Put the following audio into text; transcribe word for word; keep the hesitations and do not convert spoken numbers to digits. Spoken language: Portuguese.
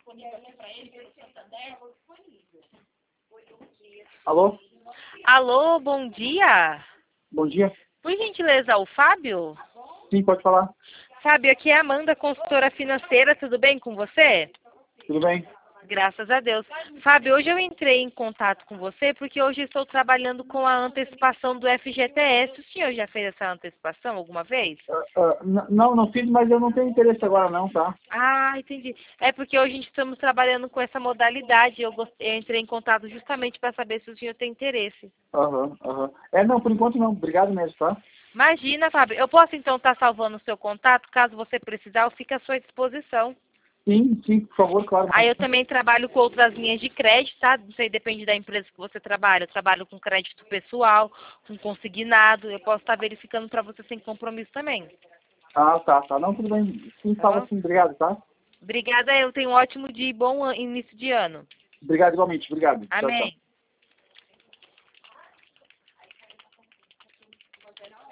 Alô? Alô, bom dia. Bom dia. Por gentileza, o Fábio? Sim, pode falar. Fábio, aqui é a Amanda, consultora financeira, tudo bem com você? Tudo bem? Graças a Deus. Fábio, hoje eu entrei em contato com você porque hoje estou trabalhando com a antecipação do F G T S. O senhor já fez essa antecipação alguma vez? Uh, uh, n- não, não fiz, mas eu não tenho interesse agora não, tá? Ah, entendi. É porque hoje a gente estamos trabalhando com essa modalidade. Eu, gost... eu entrei em contato justamente para saber se o senhor tem interesse. Aham, aham. É, não, por enquanto não. Obrigado mesmo, tá? Imagina, Fábio. Eu posso então estar salvando o seu contato? Caso você precisar, eu fico à sua disposição. Sim, sim, por favor, claro. Aí eu também trabalho com outras linhas de crédito, tá? Isso aí depende da empresa que você trabalha. Eu trabalho com crédito pessoal, com consignado. Eu posso estar verificando para você sem compromisso também. Ah, tá, tá. Não, tudo bem. Sim, Tá fala bom? assim, obrigado, tá? Obrigada, eu tenho um ótimo dia e bom an- início de ano. Obrigado igualmente, obrigado. Tchau, tchau. Amém.